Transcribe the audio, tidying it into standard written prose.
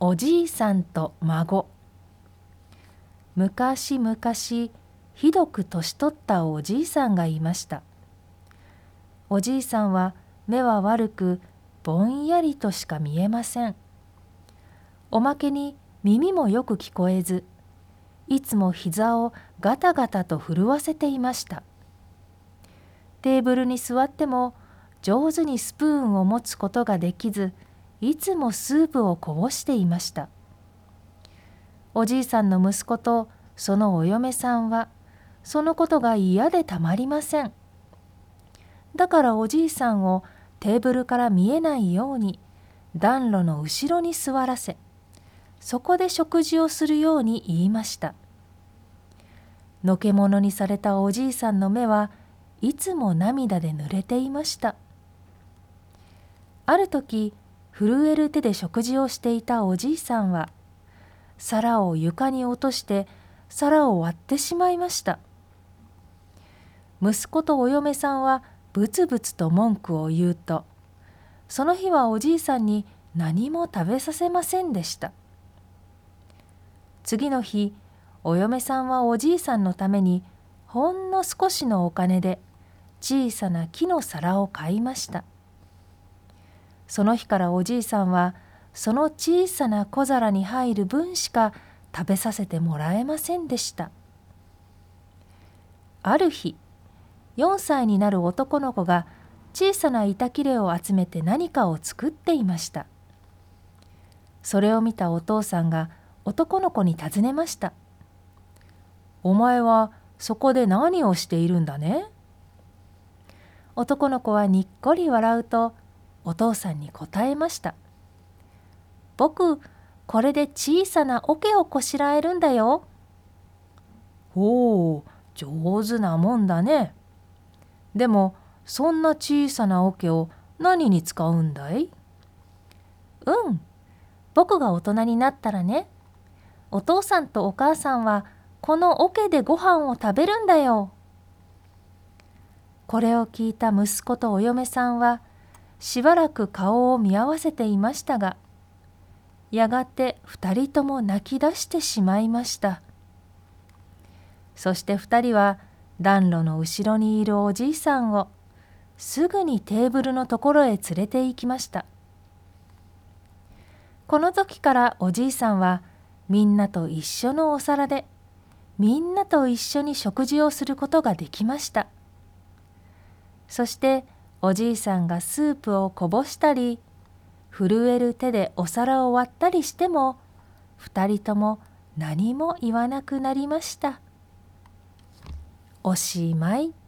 おじいさんと孫。昔々、ひどく年取ったおじいさんがいました。おじいさんは目は悪く、ぼんやりとしか見えません。おまけに耳もよく聞こえず、いつも膝をガタガタと震わせていました。テーブルに座っても上手にスプーンを持つことができず、いつもスープをこぼしていました。おじいさんの息子とそのお嫁さんはそのことが嫌でたまりません。だからおじいさんをテーブルから見えないように暖炉の後ろに座らせ、そこで食事をするように言いました。のけものにされたおじいさんの目はいつも涙で濡れていました。ある時、震える手で食事をしていたおじいさんは、皿を床に落として皿を割ってしまいました。息子とお嫁さんはブツブツと文句を言うと、その日はおじいさんに何も食べさせませんでした。次の日、お嫁さんはおじいさんのためにほんの少しのお金で小さな木の皿を買いました。その日からおじいさんはその小さな小皿に入る分しか食べさせてもらえませんでした。ある日、4歳になる男の子が小さな板切れを集めて何かを作っていました。それを見たお父さんが男の子に尋ねました。お前はそこで何をしているんだね？男の子はにっこり笑うとお父さんに答えました。僕、これで小さな桶をこしらえるんだよ。ほう、上手なもんだね。でも、そんな小さな桶を何に使うんだい？僕が大人になったらね、お父さんとお母さんはこの桶でご飯を食べるんだよ。これを聞いた息子とお嫁さんはしばらく顔を見合わせていましたが、やがて2人とも泣き出してしまいました。そして2人は暖炉の後ろにいるおじいさんをすぐにテーブルのところへ連れて行きました。この時からおじいさんはみんなと一緒のお皿でみんなと一緒に食事をすることができました。そしておじいさんがスープをこぼしたり、震える手でお皿を割ったりしても、2人とも何も言わなくなりました。おしまい。